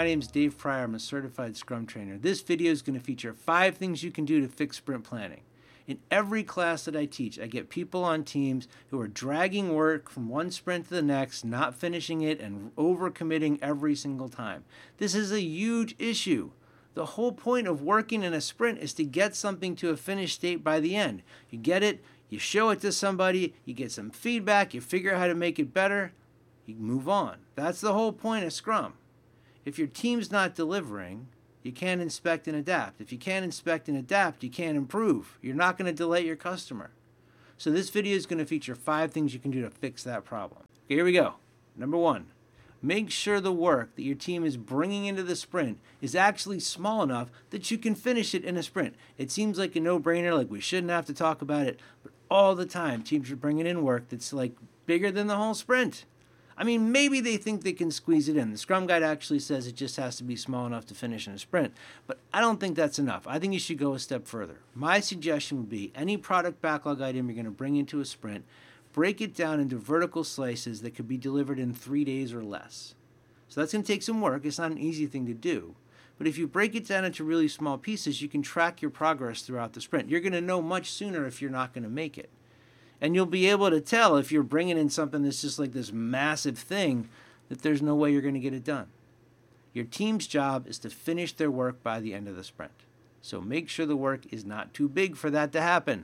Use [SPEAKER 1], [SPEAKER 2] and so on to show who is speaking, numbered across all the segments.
[SPEAKER 1] name is Dave Pryor. I'm a certified Scrum trainer. This video is going to feature 5 things you can do to fix sprint planning. In every class that I teach, I get people on teams who are dragging work from one sprint to the next, not finishing it, and overcommitting every single time. This is a huge issue. The whole point of working in a sprint is to get something to a finished state by the end. You get it, you show it to somebody, you get some feedback, you figure out how to make it better, you move on. That's the whole point of Scrum. If your team's not delivering, you can't inspect and adapt. If you can't inspect and adapt, you can't improve. You're not going to delight your customer. So this video is going to feature 5 things you can do to fix that problem. Okay, here we go. Number 1, make sure the work that your team is bringing into the sprint is actually small enough that you can finish it in a sprint. It seems like a no-brainer, like we shouldn't have to talk about it, but all the time teams are bringing in work that's like bigger than the whole sprint. I mean, maybe they think they can squeeze it in. The Scrum Guide actually says it just has to be small enough to finish in a sprint, but I don't think that's enough. I think you should go a step further. My suggestion would be any product backlog item you're going to bring into a sprint, break it down into vertical slices that could be delivered in 3 days or less. So that's going to take some work. It's not an easy thing to do. But if you break it down into really small pieces, you can track your progress throughout the sprint. You're going to know much sooner if you're not going to make it. And you'll be able to tell if you're bringing in something that's just like this massive thing that there's no way you're going to get it done. Your team's job is to finish their work by the end of the sprint. So make sure the work is not too big for that to happen.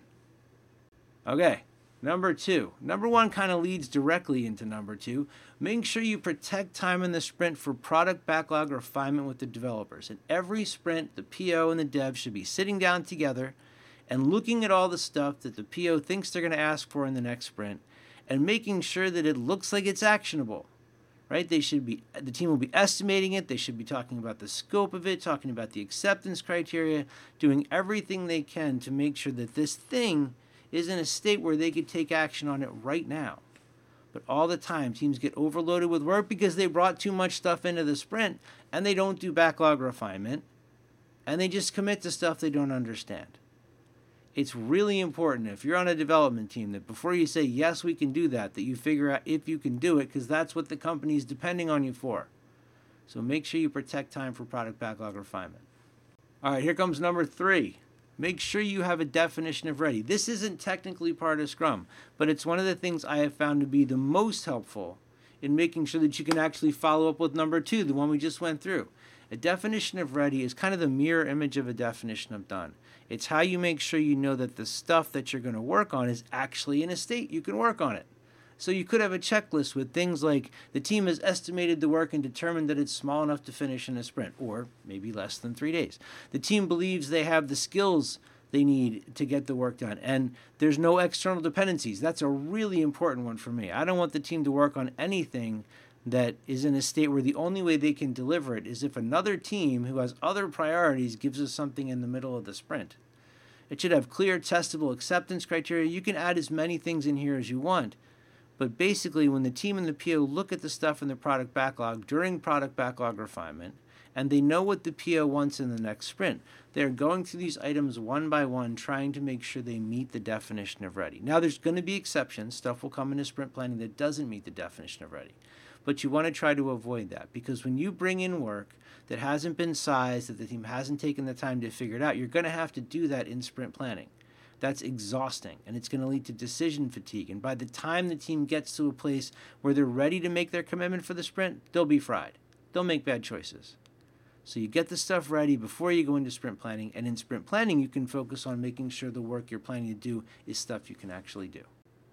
[SPEAKER 1] Okay, number 2. Number 1 kind of leads directly into number 2. Make sure you protect time in the sprint for product backlog refinement with the developers. In every sprint, the PO and the dev should be sitting down together and looking at all the stuff that the PO thinks they're going to ask for in the next sprint and making sure that it looks like it's actionable, right? The team will be estimating it. They should be talking about the scope of it, talking about the acceptance criteria, doing everything they can to make sure that this thing is in a state where they could take action on it right now. But all the time, teams get overloaded with work because they brought too much stuff into the sprint and they don't do backlog refinement and they just commit to stuff they don't understand. It's really important if you're on a development team that before you say, yes, we can do that you figure out if you can do it, because that's what the company is depending on you for. So make sure you protect time for product backlog refinement. All right, here comes number 3. Make sure you have a definition of ready. This isn't technically part of Scrum, but it's one of the things I have found to be the most helpful in making sure that you can actually follow up with number 2, the one we just went through. A definition of ready is kind of the mirror image of a definition of done. It's how you make sure you know that the stuff that you're going to work on is actually in a state you can work on it. So you could have a checklist with things like the team has estimated the work and determined that it's small enough to finish in a sprint, or maybe less than 3 days. The team believes they have the skills they need to get the work done, and there's no external dependencies. That's a really important one for me. I don't want the team to work on anything that is in a state where the only way they can deliver it is if another team who has other priorities gives us something in the middle of the sprint. It should have clear, testable acceptance criteria. You can add as many things in here as you want, but basically when the team and the PO look at the stuff in the product backlog during product backlog refinement, and they know what the PO wants in the next sprint, they're going through these items one by one, trying to make sure they meet the definition of ready. Now, there's going to be exceptions. Stuff will come into sprint planning that doesn't meet the definition of ready. But you want to try to avoid that, because when you bring in work that hasn't been sized, that the team hasn't taken the time to figure it out, you're going to have to do that in sprint planning. That's exhausting, and it's going to lead to decision fatigue. And by the time the team gets to a place where they're ready to make their commitment for the sprint, they'll be fried. They'll make bad choices. So you get the stuff ready before you go into sprint planning, and in sprint planning you can focus on making sure the work you're planning to do is stuff you can actually do.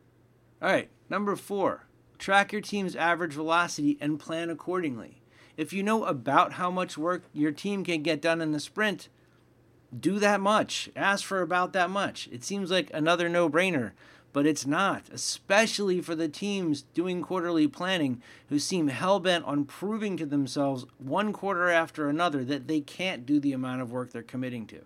[SPEAKER 1] All right, number 4. Track your team's average velocity and plan accordingly. If you know about how much work your team can get done in the sprint, do that much. Ask for about that much. It seems like another no-brainer, but it's not, especially for the teams doing quarterly planning who seem hell-bent on proving to themselves one quarter after another that they can't do the amount of work they're committing to.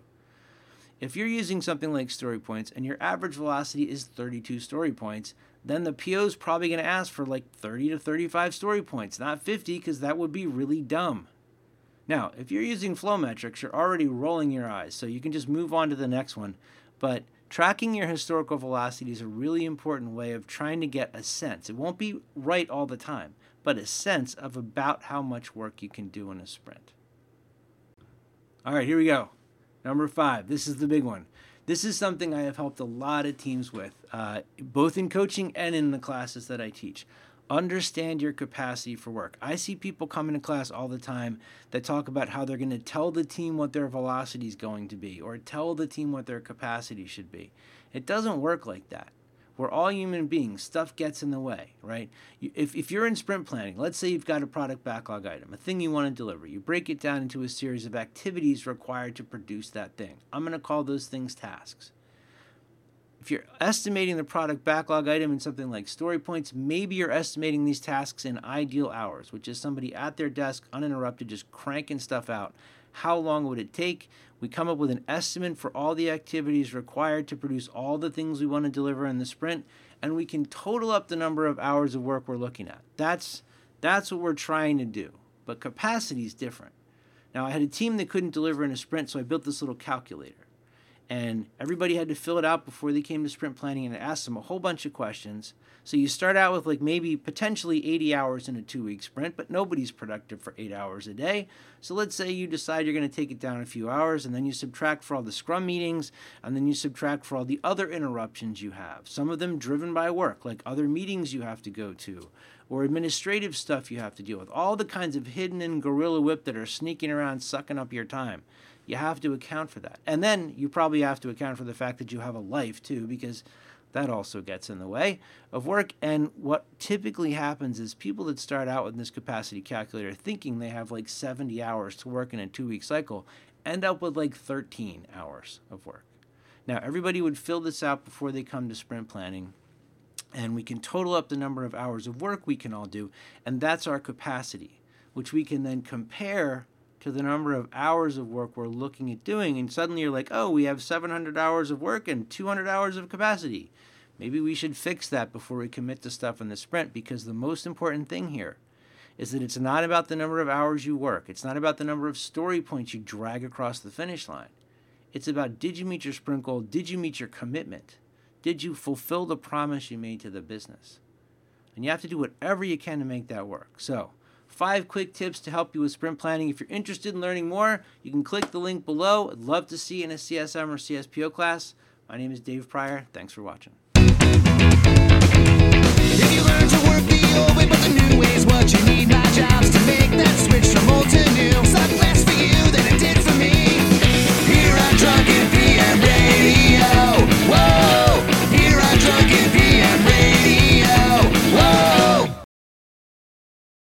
[SPEAKER 1] If you're using something like story points and your average velocity is 32 story points, then the PO is probably going to ask for like 30 to 35 story points, not 50, because that would be really dumb. Now, if you're using flow metrics, you're already rolling your eyes, so you can just move on to the next one. But tracking your historical velocity is a really important way of trying to get a sense. It won't be right all the time, but a sense of about how much work you can do in a sprint. All right, here we go. Number 5. This is the big one. This is something I have helped a lot of teams with, both in coaching and in the classes that I teach. Understand your capacity for work. I see people come into class all the time that talk about how they're going to tell the team what their velocity is going to be or tell the team what their capacity should be. It doesn't work like that. We're all human beings. Stuff gets in the way, right? If you're in sprint planning, let's say you've got a product backlog item, a thing you want to deliver. You break it down into a series of activities required to produce that thing. I'm going to call those things tasks. If you're estimating the product backlog item in something like story points, maybe you're estimating these tasks in ideal hours, which is somebody at their desk, uninterrupted, just cranking stuff out. How long would it take? We come up with an estimate for all the activities required to produce all the things we want to deliver in the sprint, and we can total up the number of hours of work we're looking at. That's what we're trying to do. But capacity is different. Now, I had a team that couldn't deliver in a sprint, so I built this little calculator. And everybody had to fill it out before they came to sprint planning, and I asked them a whole bunch of questions. So you start out with like maybe potentially 80 hours in a 2-week sprint, but nobody's productive for 8 hours a day. So let's say you decide you're going to take it down a few hours, and then you subtract for all the scrum meetings, and then you subtract for all the other interruptions you have. Some of them driven by work, like other meetings you have to go to, or administrative stuff you have to deal with. All the kinds of hidden and gorilla whip that are sneaking around, sucking up your time. You have to account for that. And then you probably have to account for the fact that you have a life too, because that also gets in the way of work. And what typically happens is people that start out with this capacity calculator thinking they have like 70 hours to work in a 2-week cycle end up with like 13 hours of work. Now, everybody would fill this out before they come to sprint planning, and we can total up the number of hours of work we can all do, and that's our capacity, which we can then compare to the number of hours of work we're looking at doing, and suddenly you're like, oh, we have 700 hours of work and 200 hours of capacity. Maybe we should fix that before we commit to stuff in the sprint, because the most important thing here is that it's not about the number of hours you work. It's not about the number of story points you drag across the finish line. It's about, did you meet your sprint goal? Did you meet your commitment? Did you fulfill the promise you made to the business? And you have to do whatever you can to make that work. So, 5 quick tips to help you with sprint planning. If you're interested in learning more, you can click the link below. I'd love to see you in a CSM or CSPO class. My name is Dave Pryor. Thanks for watching.
[SPEAKER 2] If you learn to work the old way, but the new way is what you need, my job's to make that switch from old to new. Something less for you than it did for me. Here I'm drunk and